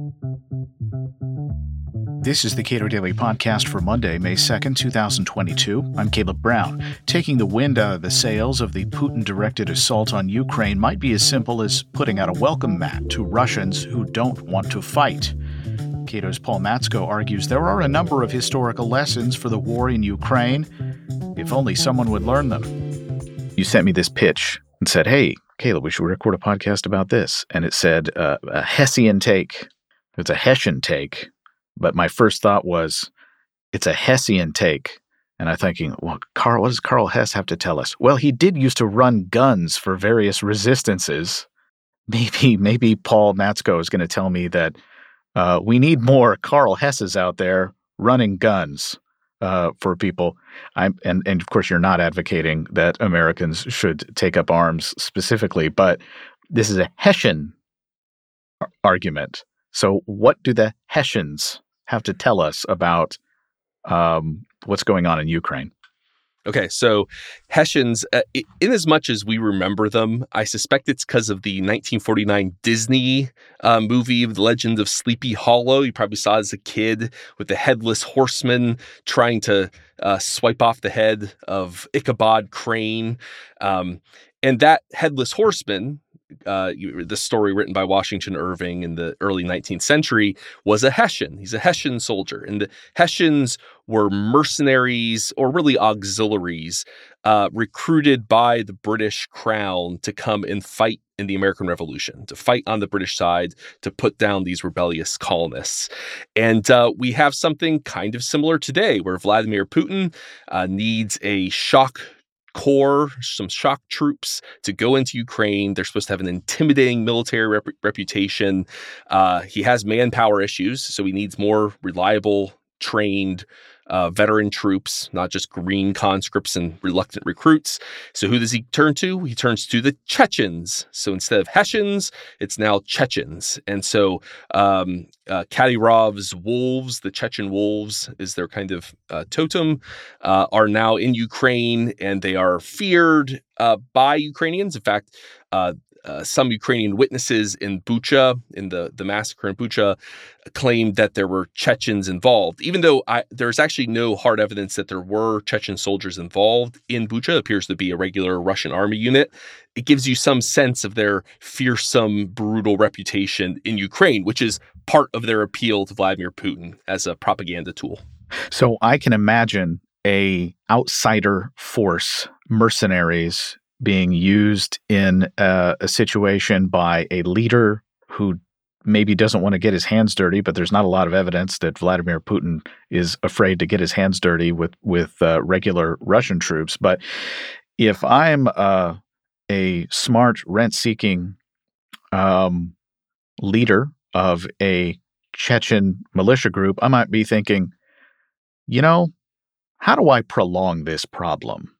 This is the Cato Daily Podcast for Monday, May 2nd, 2022. I'm Caleb Brown. Taking the wind out of the sails of the Putin-directed assault on Ukraine might be as simple as putting out a welcome mat to Russians who don't want to fight. Cato's Paul Matsko argues there are a number of historical lessons for the war in Ukraine, if only someone would learn them. You sent me this pitch and said, hey, Caleb, we should record a podcast about this. And it said a Hessian take. It's a Hessian take. But my first thought was, it's a Hessian take. And I'm thinking, well, what does Karl Hess have to tell us? Well, he did used to run guns for various resistances. Maybe Paul Matsko is going to tell me that we need more Karl Hesses out there running guns for people. And of course, you're not advocating that Americans should take up arms specifically, but this is a Hessian argument. So what do the Hessians have to tell us about what's going on in Ukraine? Okay, so Hessians, in as much as we remember them, I suspect it's because of the 1949 Disney movie, The Legend of Sleepy Hollow. You probably saw it as a kid with the headless horseman trying to swipe off the head of Ichabod Crane. And that headless horseman, the story written by Washington Irving in the early 19th century, was a Hessian. He's a Hessian soldier. And the Hessians were mercenaries, or really auxiliaries, recruited by the British Crown to come and fight in the American Revolution, to fight on the British side, to put down these rebellious colonists. And we have something kind of similar today, where Vladimir Putin needs a shock corps, some shock troops to go into Ukraine. They're supposed to have an intimidating military reputation. He has manpower issues, so he needs more reliable, trained veteran troops, not just green conscripts and reluctant recruits. So who does he turn to? He turns to the Chechens. So instead of Hessians, it's now Chechens. And so Kadyrov's wolves, the Chechen wolves, is their kind of totem, are now in Ukraine, and they are feared by Ukrainians. In fact, some Ukrainian witnesses in Bucha, in the massacre in Bucha, claimed that there were Chechens involved, even though there's actually no hard evidence that there were Chechen soldiers involved in Bucha. It appears to be a regular Russian army unit. It gives you some sense of their fearsome, brutal reputation in Ukraine, which is part of their appeal to Vladimir Putin as a propaganda tool. So I can imagine a outsider force, mercenaries, being used in a situation by a leader who maybe doesn't want to get his hands dirty, but there's not a lot of evidence that Vladimir Putin is afraid to get his hands dirty with regular Russian troops. But if I'm a smart, rent-seeking leader of a Chechen militia group, I might be thinking, how do I prolong this problem?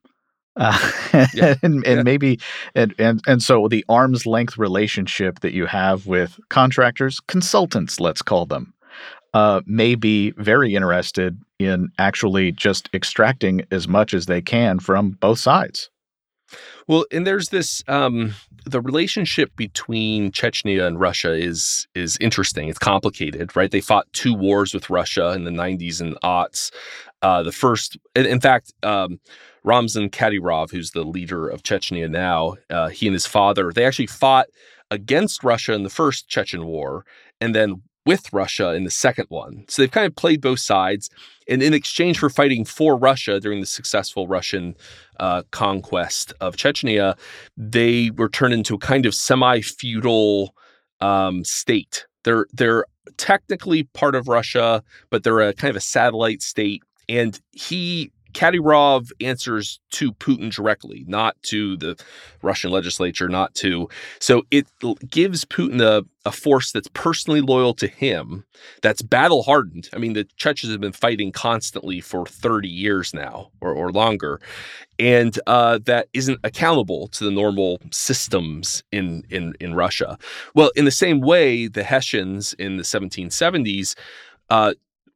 Maybe so the arm's length relationship that you have with contractors, consultants, let's call them, may be very interested in actually just extracting as much as they can from both sides. Well, and there's this the relationship between Chechnya and Russia is interesting. It's complicated, right? They fought two wars with Russia in the 90s and aughts. The first, in fact, Ramzan Kadyrov, who's the leader of Chechnya now, he and his father, they actually fought against Russia in the first Chechen war and then with Russia in the second one. So they've kind of played both sides. And in exchange for fighting for Russia during the successful Russian conquest of Chechnya, they were turned into a kind of semi-feudal state. They're technically part of Russia, but they're a kind of a satellite state. And Kadyrov answers to Putin directly, not to the Russian legislature, so it gives Putin a force that's personally loyal to him, that's battle hardened. I mean, the Chechens have been fighting constantly for 30 years now or longer, and that isn't accountable to the normal systems in Russia. Well, in the same way, the Hessians in the 1770s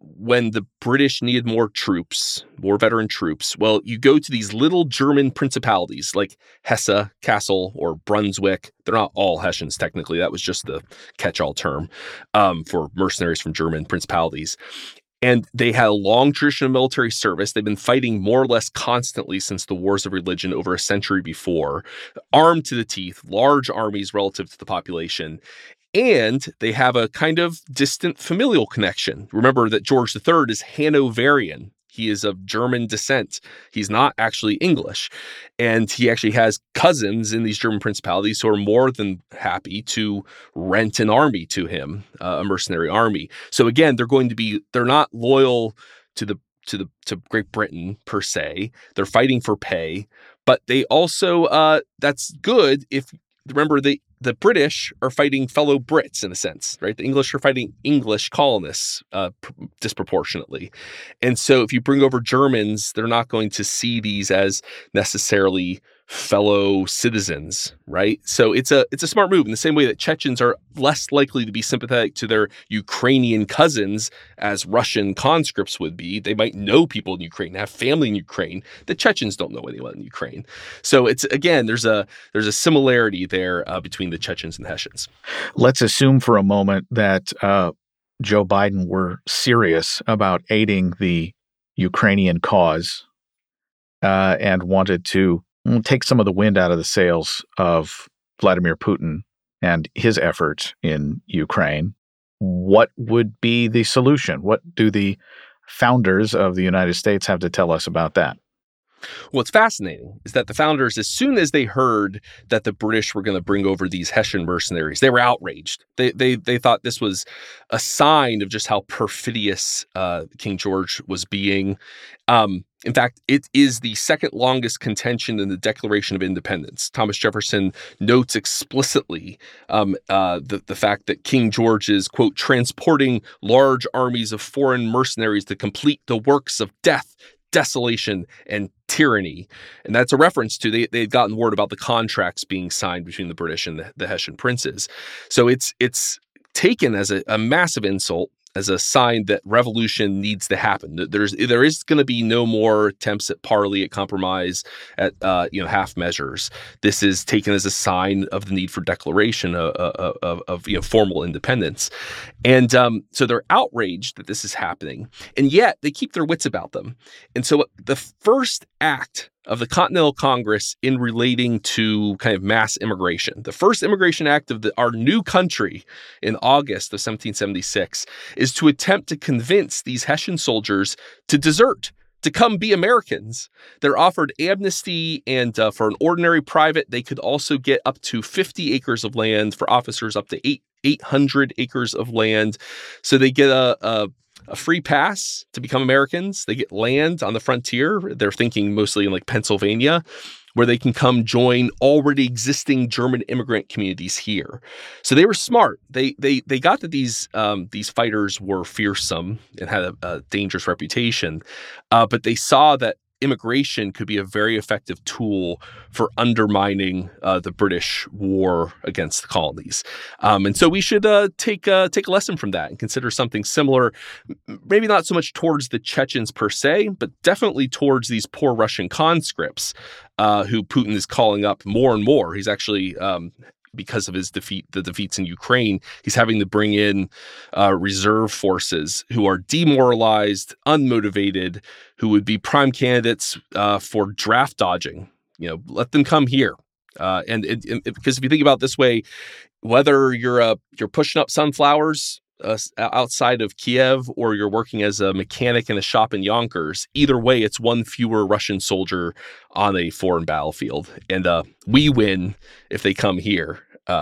when the British needed more troops, more veteran troops, well, you go to these little German principalities like Hesse, Kassel, or Brunswick. They're not all Hessians, technically. That was just the catch-all term for mercenaries from German principalities. And they had a long tradition of military service. They've been fighting more or less constantly since the Wars of Religion over a century before, armed to the teeth, large armies relative to the population. And they have a kind of distant familial connection. Remember that George III is Hanoverian. He is of German descent. He's not actually English. And he actually has cousins in these German principalities who are more than happy to rent an army to him, a mercenary army. So again, they're not loyal to Great Britain per se. They're fighting for pay, but they also, that's good if, remember, the British are fighting fellow Brits in a sense, right? The English are fighting English colonists disproportionately. And so if you bring over Germans, they're not going to see these as necessarily fellow citizens, right? So it's a smart move in the same way that Chechens are less likely to be sympathetic to their Ukrainian cousins as Russian conscripts would be. They might know people in Ukraine, have family in Ukraine. The Chechens don't know anyone in Ukraine. So it's, again, there's a similarity there between the Chechens and the Hessians. Let's assume for a moment that Joe Biden were serious about aiding the Ukrainian cause and wanted to take some of the wind out of the sails of Vladimir Putin and his efforts in Ukraine. What would be the solution? What do the founders of the United States have to tell us about that? What's fascinating is that the founders, as soon as they heard that the British were going to bring over these Hessian mercenaries, they were outraged. They thought this was a sign of just how perfidious King George was being. In fact, it is the second longest contention in the Declaration of Independence. Thomas Jefferson notes explicitly the fact that King George is, quote, transporting large armies of foreign mercenaries to complete the works of death, desolation, and tyranny. And that's a reference to they'd gotten word about the contracts being signed between the British and the Hessian princes. So it's taken as a massive insult, as a sign that revolution needs to happen. There is going to be no more attempts at parley, at compromise, at half measures. This is taken as a sign of the need for declaration of formal independence, and so they're outraged that this is happening, and yet they keep their wits about them. And so the first act of the Continental Congress in relating to kind of mass immigration, the first immigration act of our new country in August of 1776, is to attempt to convince these Hessian soldiers to desert, to come be Americans. They're offered amnesty, and for an ordinary private, they could also get up to 50 acres of land, for officers up to 800 acres of land. So they get a free pass to become Americans. They get land on the frontier. They're thinking mostly in like Pennsylvania, where they can come join already existing German immigrant communities here. So they were smart. They got that these fighters were fearsome and had a dangerous reputation, but they saw that immigration could be a very effective tool for undermining the British war against the colonies. And so we should take a lesson from that and consider something similar, maybe not so much towards the Chechens per se, but definitely towards these poor Russian conscripts who Putin is calling up more and more. He's actually because of the defeats in Ukraine, he's having to bring in reserve forces who are demoralized, unmotivated, who would be prime candidates for draft dodging. Let them come here. And because if you think about it this way, whether you're pushing up sunflowers outside of Kiev or you're working as a mechanic in a shop in Yonkers, either way, it's one fewer Russian soldier on a foreign battlefield. And we win if they come here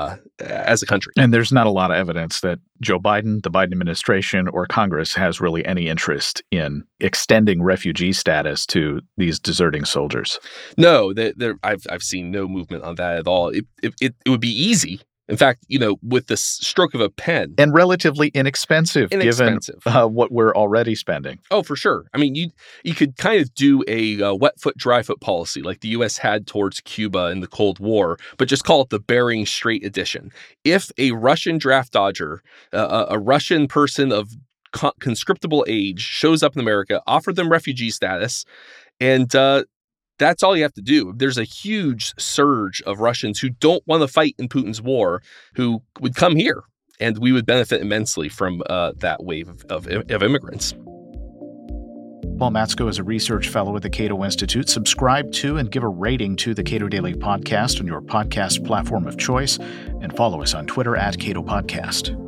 as a country. And there's not a lot of evidence that Joe Biden, the Biden administration, or Congress has really any interest in extending refugee status to these deserting soldiers. No, I've seen no movement on that at all. It would be easy. In fact, with the stroke of a pen. And relatively inexpensive. Given what we're already spending. Oh, for sure. I mean, you could kind of do a wet foot, dry foot policy like the U.S. had towards Cuba in the Cold War, but just call it the Bering Strait edition. If a Russian draft dodger, a Russian person of conscriptable age, shows up in America, offered them refugee status, and that's all you have to do. There's a huge surge of Russians who don't want to fight in Putin's war, who would come here, and we would benefit immensely from that wave of immigrants. Paul Matsko is a research fellow at the Cato Institute. Subscribe to and give a rating to the Cato Daily Podcast on your podcast platform of choice, and follow us on Twitter @Cato Podcast.